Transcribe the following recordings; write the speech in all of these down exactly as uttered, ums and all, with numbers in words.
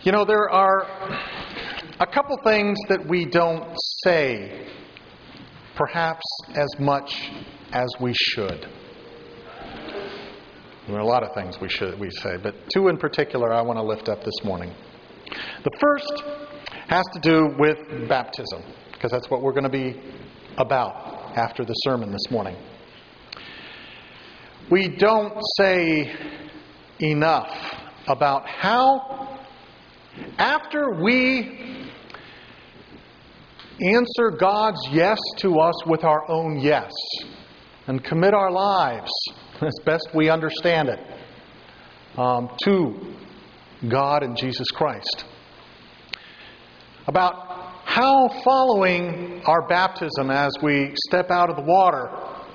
You know, there are a couple things that we don't say, perhaps as much as we should. There are a lot of things we should we say, but two in particular I want to lift up this morning. The first has to do with baptism, because that's what we're going to be about after the sermon this morning. We don't say enough about how, after we answer God's yes to us with our own yes and commit our lives, as best we understand it, um, to God and Jesus Christ, about how following our baptism as we step out of the water,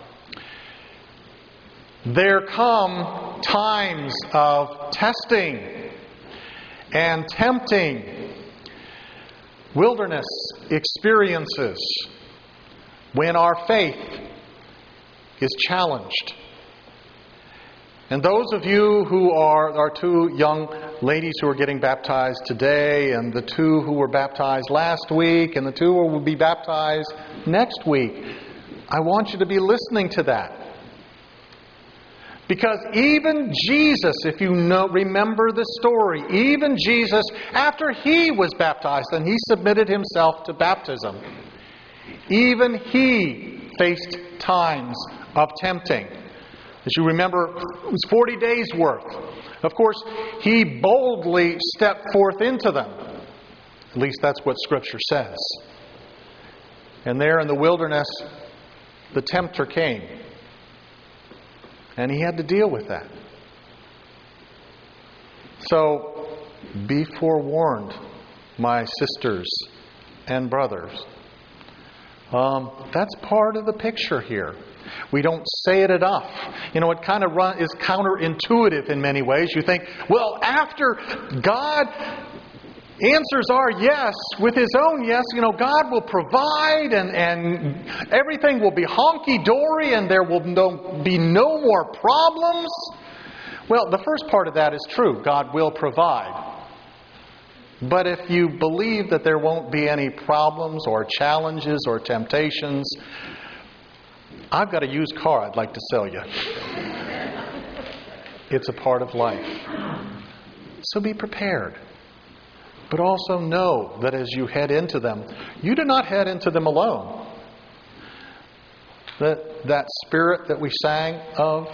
there come times of testing and tempting, wilderness experiences, when our faith is challenged. And those of you who are our two young ladies who are getting baptized today, and the two who were baptized last week, and the two who will be baptized next week, I want you to be listening to that. Because even Jesus, if you know, remember the story, even Jesus, after He was baptized and He submitted Himself to baptism, even He faced times of tempting. As you remember, it was forty days worth. Of course, He boldly stepped forth into them. At least that's what Scripture says. And there in the wilderness, the tempter came. And He had to deal with that. So, be forewarned, my sisters and brothers. Um, that's part of the picture here. We don't say it enough. You know, it kind of run, is counterintuitive in many ways. You think, well, after God answers our yes with His own yes, you know, God will provide and, and everything will be honky-dory and there will no, be no more problems. Well, the first part of that is true. God will provide. But if you believe that there won't be any problems or challenges or temptations, I've got a used car I'd like to sell you. It's a part of life. So be prepared. But also know that as you head into them, you do not head into them alone. That, that spirit that we sang of,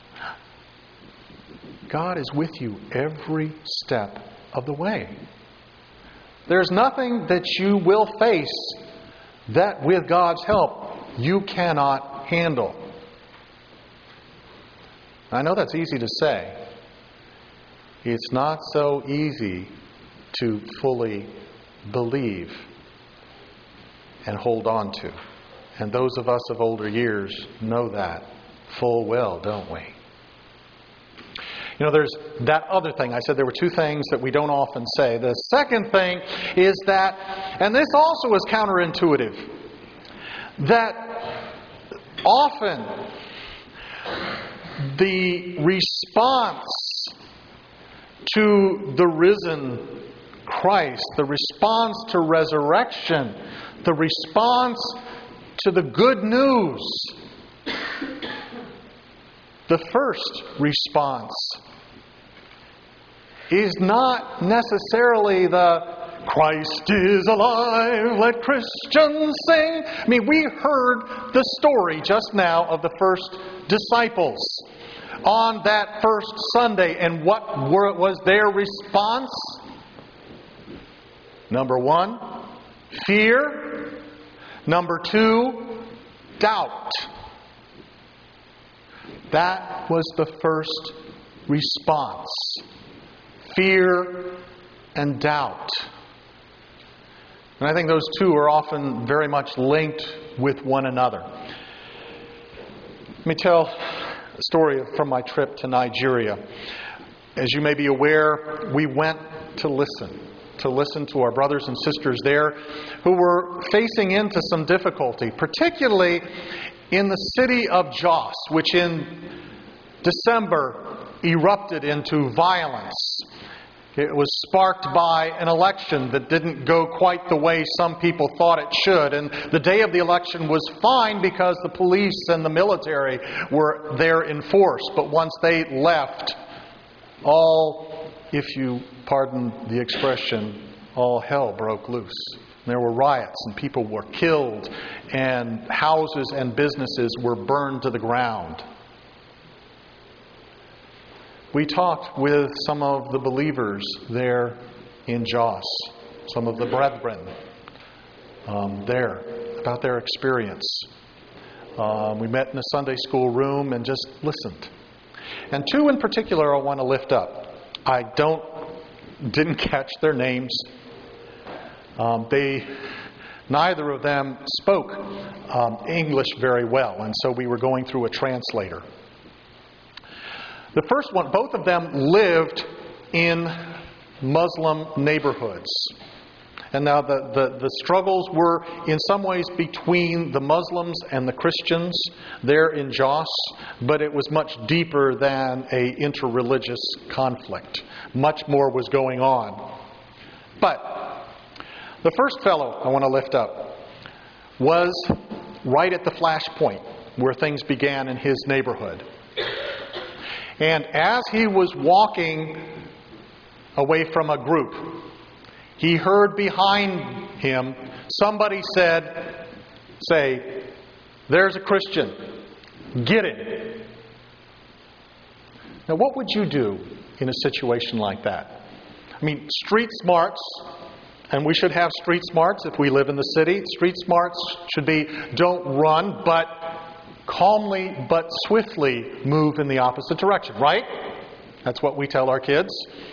God is with you every step of the way. There's nothing that you will face that with God's help you cannot handle. I know that's easy to say. It's not so easy to fully believe and hold on to. And those of us of older years know that full well, don't we? You know, there's that other thing. I said there were two things that we don't often say. The second thing is that, and this also is counterintuitive, that often the response to the risen Christ, the response to resurrection, the response to the good news, the first response is not necessarily the Christ is alive, let Christians sing. I mean, we heard the story just now of the first disciples on that first Sunday. And what were, was their response? Number one, fear. Number two, doubt. That was the first response. Fear and doubt. And I think those two are often very much linked with one another. Let me tell a story from my trip to Nigeria. As you may be aware, we went to listen. To listen to our brothers and sisters there who were facing into some difficulty, particularly in the city of Jos, which in December erupted into violence It was sparked by an election that didn't go quite the way some people thought it should. And the day of the election was fine because the police and the military were there in force. But once they left, all, if you pardon the expression, all hell broke loose. There were riots and people were killed and houses and businesses were burned to the ground. We talked with some of the believers there in Jos, some of the brethren um, there, about their experience. Um, we met in a Sunday school room and just listened. And two in particular I want to lift up. I don't, didn't catch their names. Um, they, neither of them spoke um, English very well, and so we were going through a translator. The first one, both of them lived in Muslim neighborhoods. And now the, the, the struggles were in some ways between the Muslims and the Christians there in Jos, but it was much deeper than a interreligious conflict. Much more was going on. But the first fellow I want to lift up was right at the flashpoint where things began in his neighborhood. And as he was walking away from a group, he heard behind him somebody said, say, "There's a Christian. Get it." Now, what would you do in a situation like that? I mean, street smarts, and we should have street smarts if we live in the city. Street smarts should be don't run, but calmly but swiftly move in the opposite direction, right? That's what we tell our kids.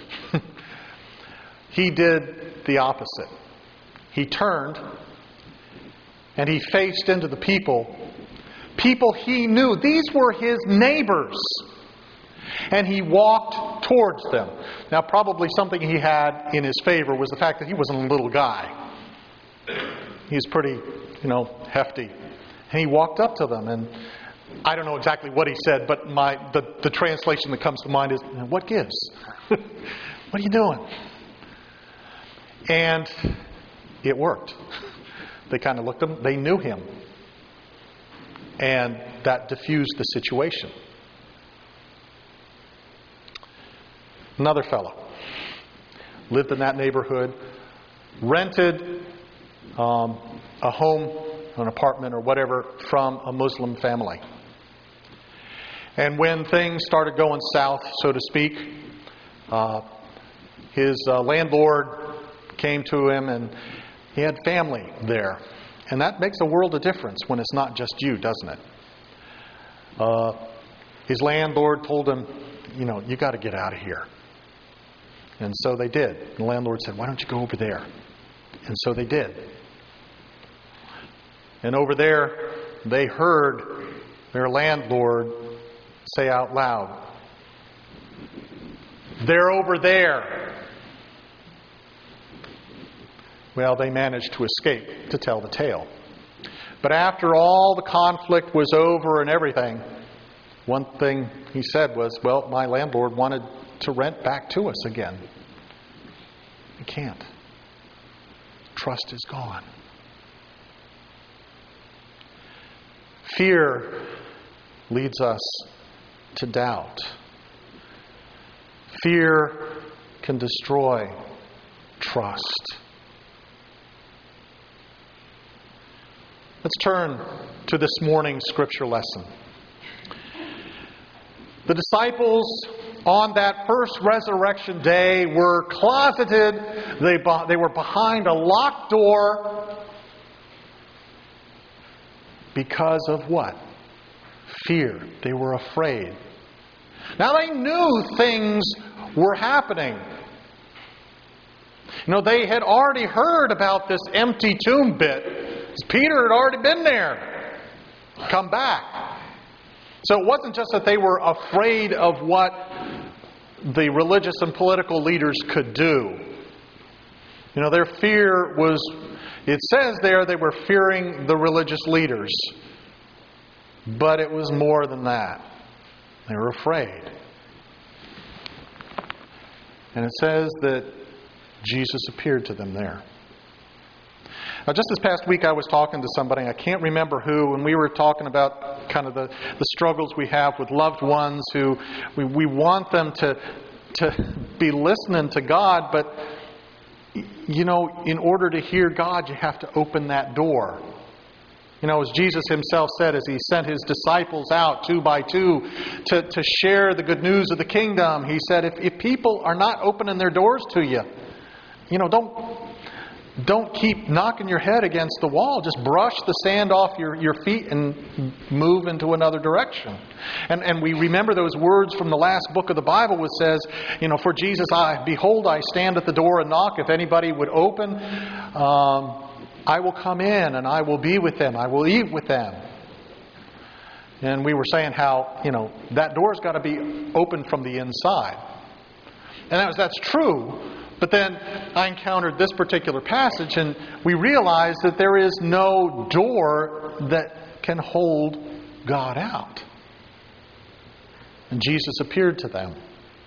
He did the opposite. He turned and he faced into the people. People he knew. These were his neighbors. And he walked towards them. Now, probably something he had in his favor was the fact that he wasn't a little guy. He was pretty, you know, hefty. And he walked up to them, and I don't know exactly what he said, but my the, the translation that comes to mind is, "What gives? What are you doing?" And it worked. They kind of looked at him. They knew him. And that diffused the situation. Another fellow lived in that neighborhood, rented um, a home, an apartment or whatever from a Muslim family. And when things started going south, so to speak, uh, his uh, landlord came to him and he had family there. And that makes a world of difference when it's not just you, doesn't it? Uh, his landlord told him, you know, you got to get out of here. And so they did. The landlord said, "Why don't you go over there?" And so they did. And over there, they heard their landlord say out loud, "They're over there." Well, they managed to escape to tell the tale. But after all the conflict was over and everything, one thing he said was, "Well, my landlord wanted to rent back to us again." We can't. Trust is gone. Fear leads us to doubt. Fear can destroy trust. Let's turn to this morning's scripture lesson. The disciples on that first resurrection day were closeted. They, they were behind a locked door because of what? Fear. They were afraid. Now they knew things were happening. You know, they had already heard about this empty tomb bit. Peter had already been there. Come back. So it wasn't just that they were afraid of what the religious and political leaders could do. You know, their fear was, it says there they were fearing the religious leaders. But it was more than that. They were afraid. And it says that Jesus appeared to them there. Now, just this past week, I was talking to somebody, I can't remember who, and we were talking about kind of the, the struggles we have with loved ones who we, we want them to, to be listening to God, but, you know, in order to hear God, you have to open that door. You know, as Jesus Himself said, as He sent His disciples out two by two to, to share the good news of the kingdom, He said, if, if people are not opening their doors to you, you know, don't don't keep knocking your head against the wall. Just brush the sand off your, your feet and move into another direction. And and we remember those words from the last book of the Bible, which says, you know, for Jesus, I behold, I stand at the door and knock. If anybody would open, um, I will come in and I will be with them. I will eat with them. And we were saying how, you know, that door's got to be open from the inside. And that was, that's true. But then I encountered this particular passage and we realized that there is no door that can hold God out. And Jesus appeared to them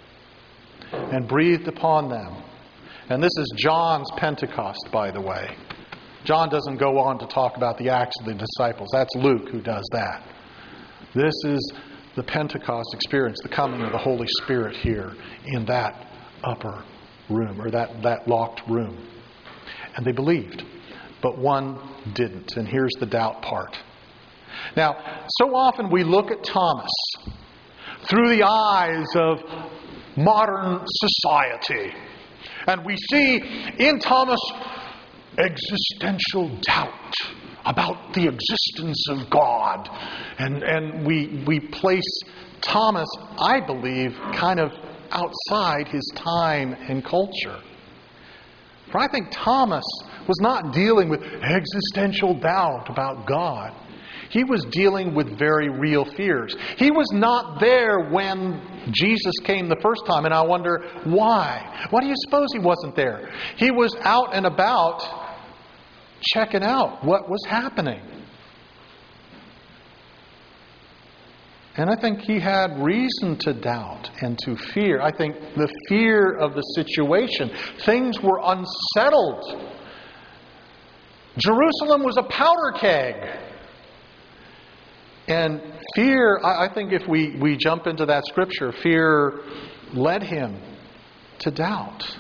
and breathed upon them. And this is John's Pentecost, by the way. John doesn't go on to talk about the Acts of the Disciples. That's Luke who does that. This is the Pentecost experience, the coming of the Holy Spirit here in that upper room, or that, that locked room. And they believed, but one didn't. And here's the doubt part. Now, so often we look at Thomas through the eyes of modern society, and we see in Thomas existential doubt about the existence of God. And, and we, we place Thomas, I believe, kind of outside his time and culture. For I think Thomas was not dealing with existential doubt about God. He was dealing with very real fears. He was not there when Jesus came the first time, and I wonder why. Why do you suppose he wasn't there? He was out and about checking out what was happening. And I think he had reason to doubt and to fear. I think the fear of the situation. Things were unsettled. Jerusalem was a powder keg. And fear, I think if we, we jump into that scripture, fear led him to doubt.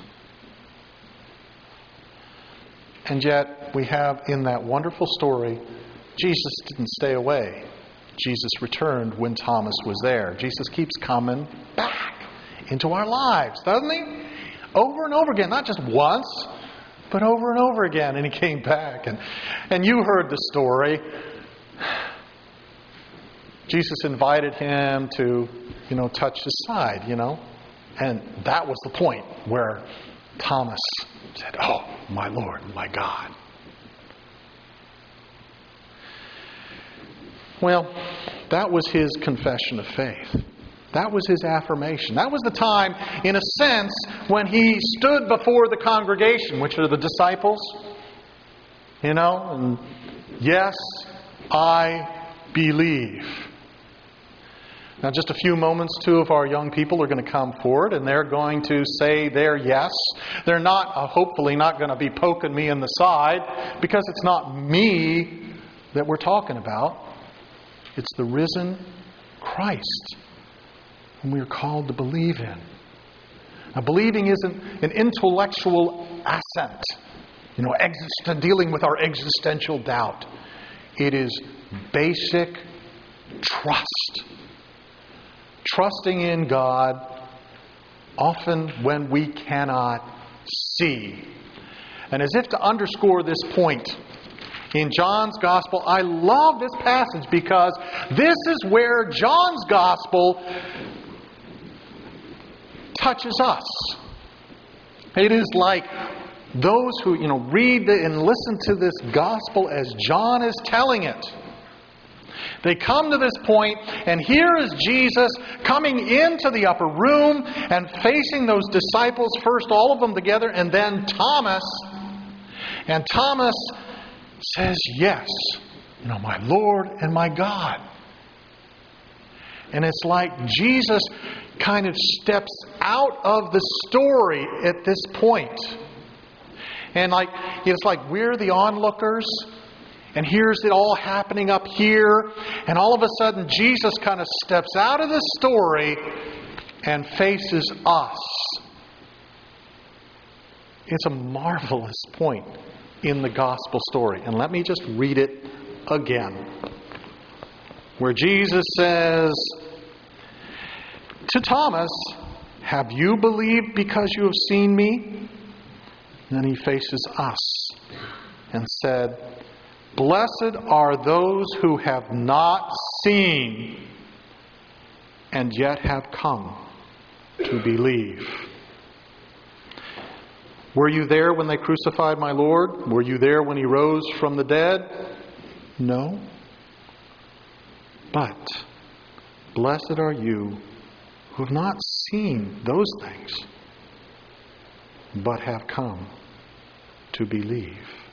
And yet we have in that wonderful story, Jesus didn't stay away. Jesus returned when Thomas was there. Jesus keeps coming back into our lives, doesn't He? Over and over again. Not just once, but over and over again. And He came back. And, and you heard the story. Jesus invited him to, you know, touch his side, you know. And that was the point where Thomas said, "Oh, my Lord, my God." Well, that was his confession of faith. That was his affirmation. That was the time, in a sense, when he stood before the congregation, which are the disciples. You know, and yes, I believe. Now, just a few moments, two of our young people are going to come forward and they're going to say their yes. They're not, uh, hopefully not going to be poking me in the side, because it's not me that we're talking about. It's the risen Christ whom we are called to believe in. Now, believing isn't an intellectual assent, you know, exist- dealing with our existential doubt. It is basic trust. Trusting in God, often when we cannot see. And as if to underscore this point, in John's Gospel, I love this passage because this is where John's Gospel touches us. It is like those who, you know, read the, and listen to this Gospel as John is telling it. They come to this point, and here is Jesus coming into the upper room and facing those disciples, first all of them together, and then Thomas. And Thomas says, "Yes, you know, my Lord and my God." And it's like Jesus kind of steps out of the story at this point. And like it's like we're the onlookers, and here's it all happening up here, and all of a sudden Jesus kind of steps out of the story and faces us. It's a marvelous point in the gospel story. And let me just read it again. Where Jesus says to Thomas, "Have you believed because you have seen me?" And then he faces us and said, "Blessed are those who have not seen and yet have come to believe." Were you there when they crucified my Lord? Were you there when He rose from the dead? No. But blessed are you who have not seen those things, but have come to believe.